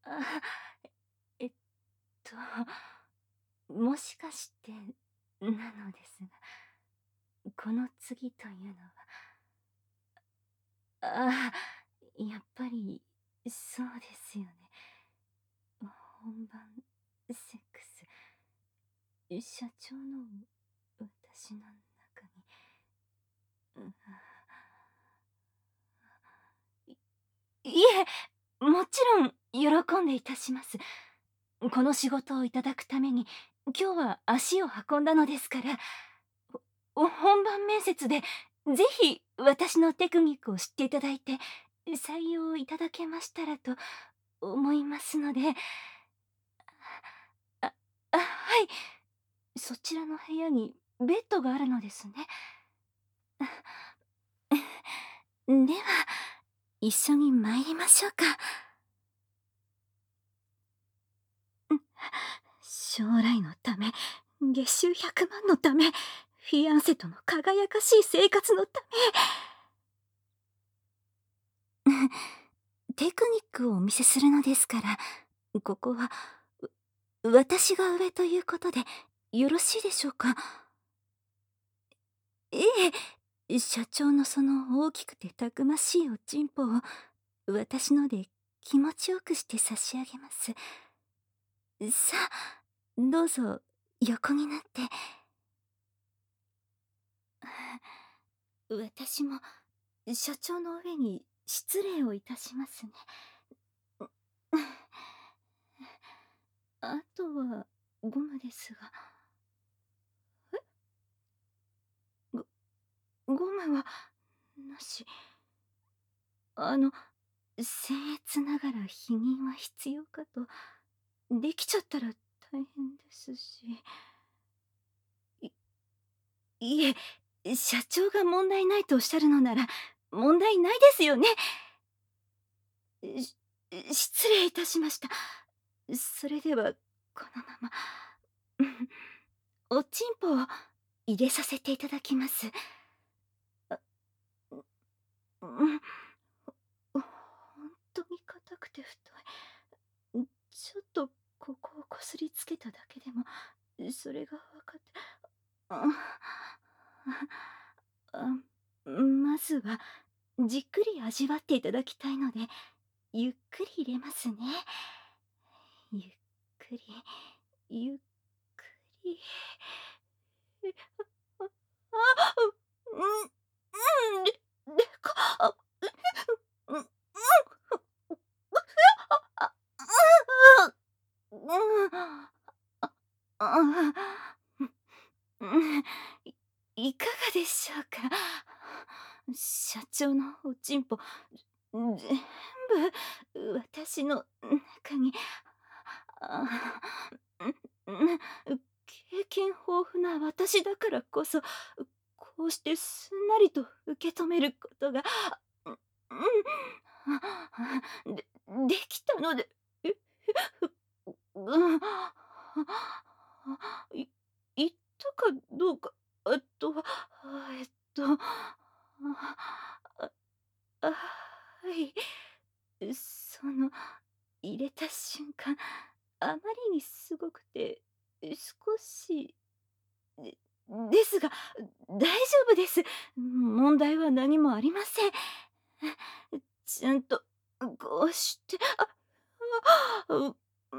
あ、えっと、もしかしてなのですが、この次というのは、やっぱりそうですよね。本番セックス、社長の私の中に、うんいえ、もちろん喜んでいたします。この仕事をいただくために、今日は足を運んだのですから、本番面接でぜひ私のテクニックを知っていただいて、採用いただけましたらと思いますので、はい、そちらの部屋にベッドがあるのですね。では、一緒に参りましょうか。将来のため、月収100万のため、フィアンセとの輝かしい生活のため。テクニックをお見せするのですから、ここは、私が上ということで、よろしいでしょうか。ええ、社長のその大きくてたくましいおちんぽを、私ので気持ちよくして差し上げます。さあ、どうぞ、横になって。私も、社長の上に失礼をいたしますね。あとは、ゴムですが。ゴゴムは、なし。僭越ながら否認は必要かと。できちゃったら大変ですし。い、いえ、社長が問題ないとおっしゃるのなら、問題ないですよね。し失礼いたしました。それでは、このまま、おちんぽを入れさせていただきます。うん、ほんとに硬くて太い。ちょっとここをこすりつけただけでも、それが分かって。あまずは、じっくり味わっていただきたいので、ゆっくり入れますね。ゆっくり、ゆっくり。あ、うん、でか、うん、うん、うん、いかがでしょうか。社長のおちんぽ、全部私の中に、あ経験豊富な私だからこそ、こうしてすんなりと受け止めることが、できたので、え、うん、い言ったかどうか、あとは、えっと、はい。入れた瞬間、あまりにすごくて、少し、でですが、大丈夫です。問題は何もありません。ちゃんと、こうして、う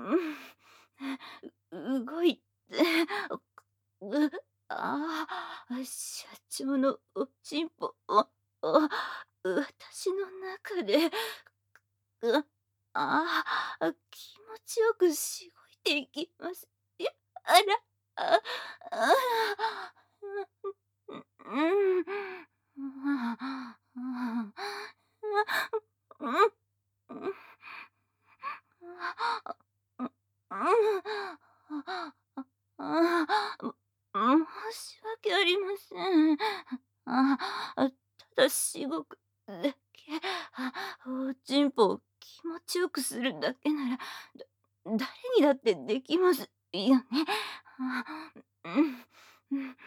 動いて、う社長のおちんぽを、私の中で、う気持ちよくしごいていきます。いや、あら、あ、あうん、うん、うん、申し訳ありません。ただしごくだけ、おちんぽを気持ちよくするだけなら、誰にだってできますよね。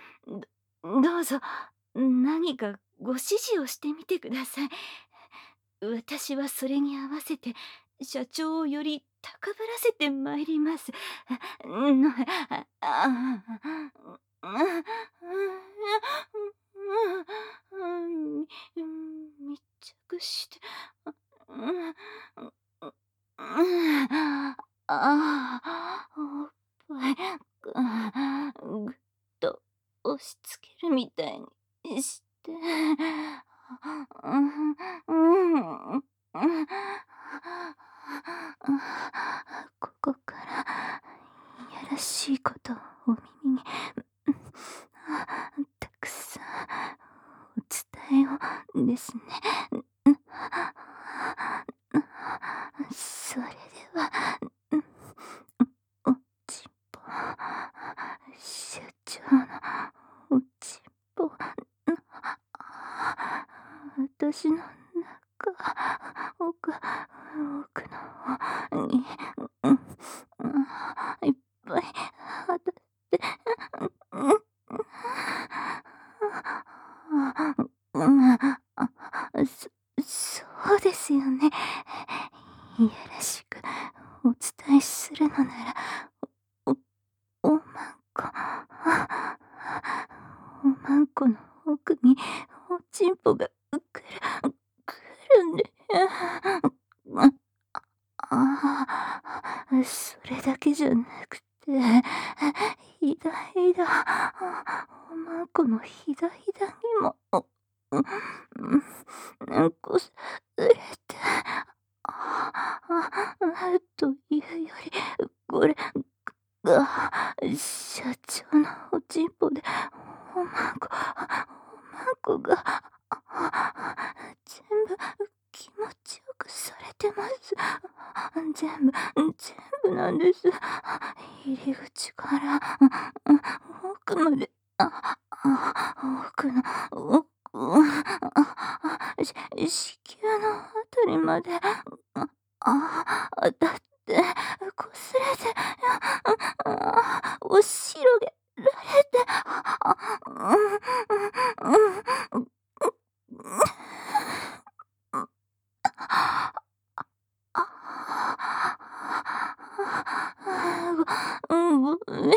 どうぞ、何かご指示をしてみてください。 私はそれに合わせて社長をより高ぶらせて参ります。密着して、おっぱい、ぐっと押し付けるみたいにして、ここからいやらしいことをお耳に、たくさんお伝えをですね。それでは、おちんぽ、社長のおちんぽ、私の奥の方に、いっぱい当たって、そうですよね。いやらしくお伝えするのなら、おまんこ、おまんこの奥におちんぽが来るんで。それだけじゃなくて、ひだひだ、おまんこのひだひだにも、こすれて、というより、これが、社長のおちんぽで、おまんこが、全部気持ちよくされてます。全部なんです。入り口から、奥まで、奥の子宮のあたりまで、当たって、こすれて、押し広げられて、ごめん。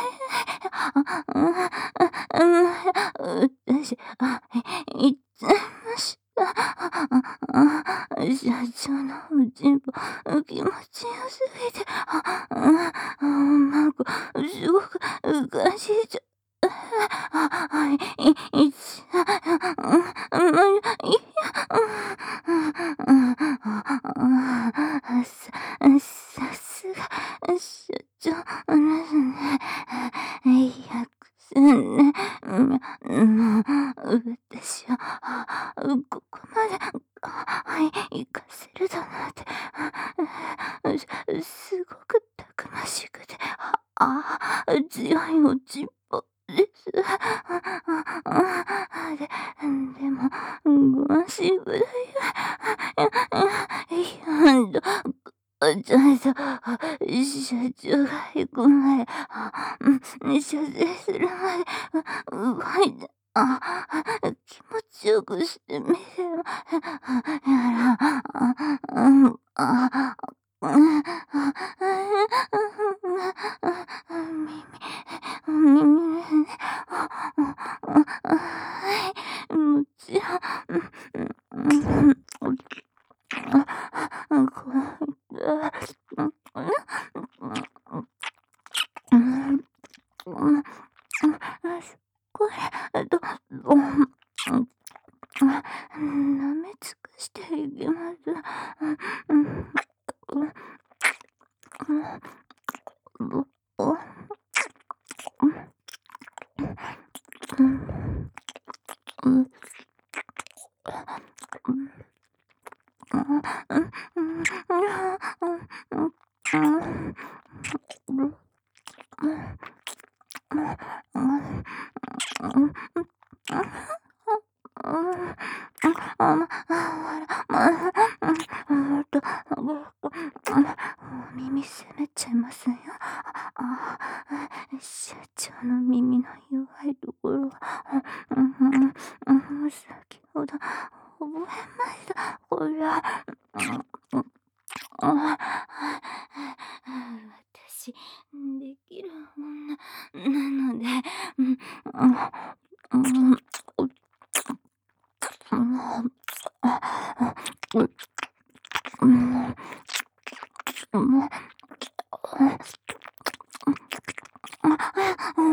私、言っちゃいました。社長のおちんぽ、気持ちよすぎて、なんか、すごく感じちゃいつ、いや、さすが、社長ですね。100ね、私を、ここまで、行かせるだなんて、すごくたくましくて、強いおちんぽです。でも、ご安心ください。ちょっと、社長が行く前、射精するまで、動いて、気持ちよくしてみせろ。やら、耳ですね。はい、もちろん。ここれ、舐め尽くしていきます。耳責めちゃいませんよ。社長の耳の弱いところは、先ほど覚えました。これは、 うん、もう、うん、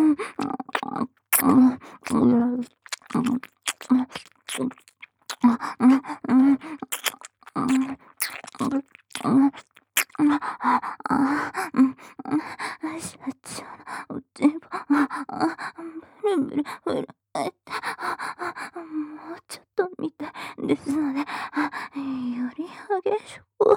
社長のおちんぽ、ブルブル震えて、もうちょっとみたいですので、より激しく、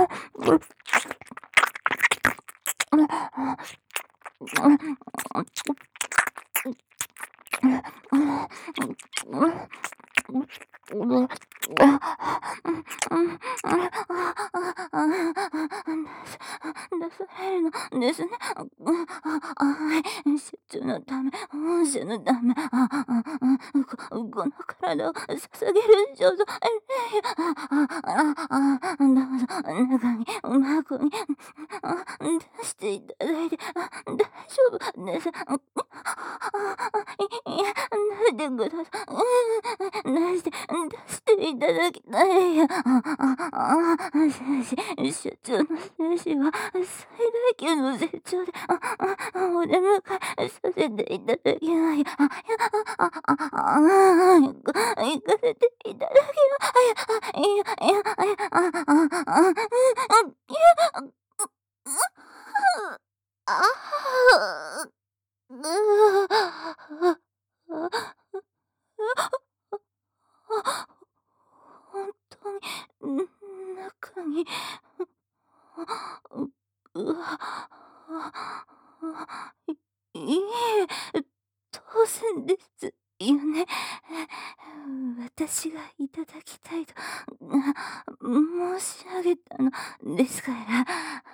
出されるのですね。はい、社長のため、御社のため、この体を捧げる所存、どうぞ中にうまくに、出していただいて、大丈夫です。出してください。出していただきたいよ。社長の精神は最大級の成長で、お出迎えさせていただきます。行かせていただきます。いや、いや、いや、ああ、ほんとに、中に、うわ、いえ、当然ですよね。私がいただきたいと、申し上げたのですから。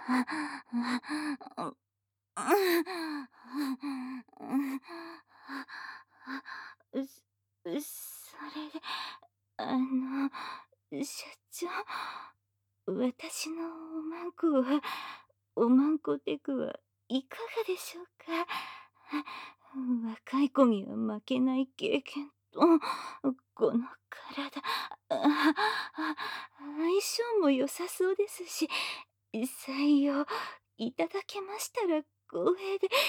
それで、社長、私のおまんこテクはいかがでしょうか？若い子には負けない経験と、この体、相性も良さそうですし、採用いただけましたら光栄で、